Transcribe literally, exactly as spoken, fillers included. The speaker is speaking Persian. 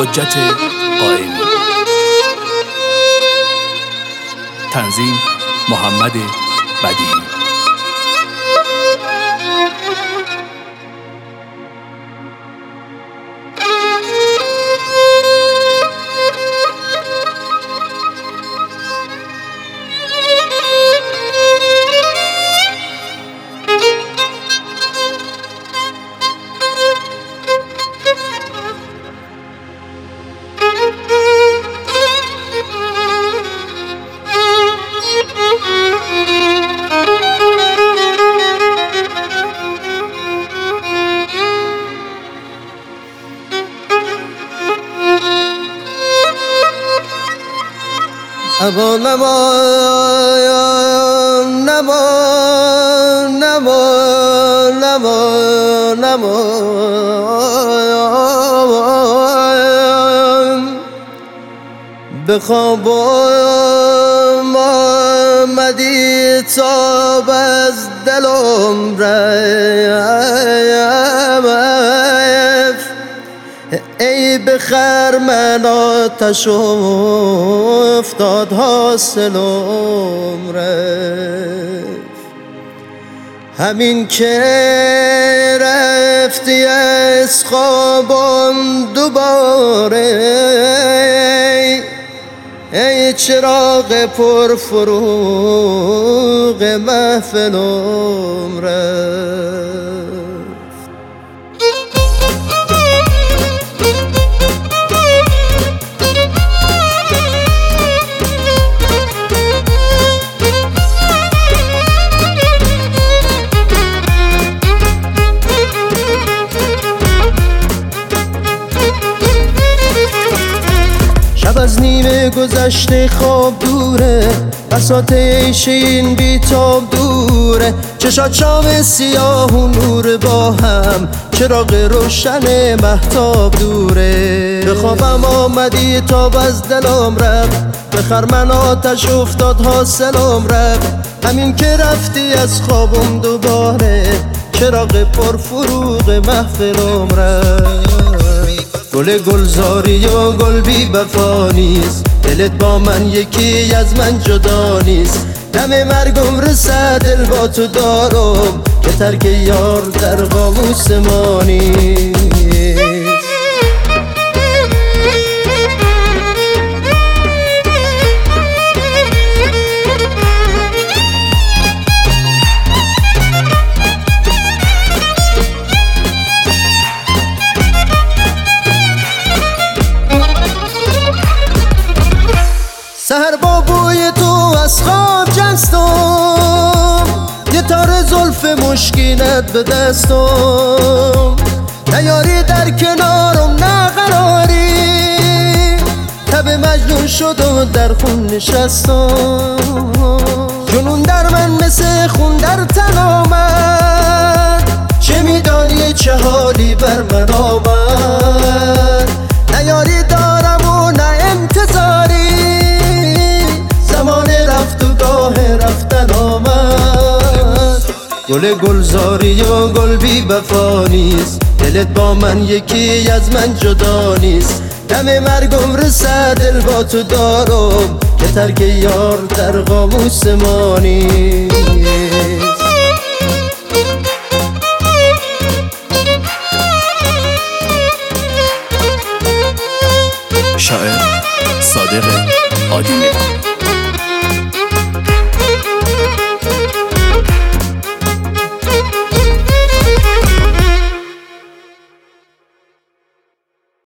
حجت قائمی. تنظیم محمد بدیعی. نبا نبا نبا نبا نبا نبا به خواب آمدی تاب از دلم رفت، ای بخر من آتش افتاد حاصلم رفت. همین که رفتی از خوابم دوباره، ای چراغ پرفروغ محفلم رفت. شب از نیمه گذشته خواب دوره، بساط این بیتاب دوره، چشات شام سیاه و نور با هم، چراغ روشن مهتاب دوره. به خوابم آمدی تاب از دلم رفت، بخر من آتش افتاد حاصلم رفت. همین که رفتی از خوابم دوباره، چراغ پرفروغ محفلم رفت. گل گلزاری و گل بی وفا نیست، دلت با من یکی از من جدا نیست. دم مرگم رسد دل با تو دارم، که ترک یار در قاموس ما نیست. سحر با بوی تو از خواب جستم، یه تار زلف مشکینت به دستم. نیاری در کنارم نقراری، تب مجنون شد و در خون نشستم. جنون در من مثل خون در تن آمد، چه میدانی چه حالی بر من آمد. نیاری دارم و نه انتظاری، رفتن آمد. گل گلزاری و گل بی وفا نیست، دلت با من یکی از من جدا نیست. دم مرگم رسد دل با تو دارم، که ترک یار در قاموس ما نیست. شاعر صادق آدیمی.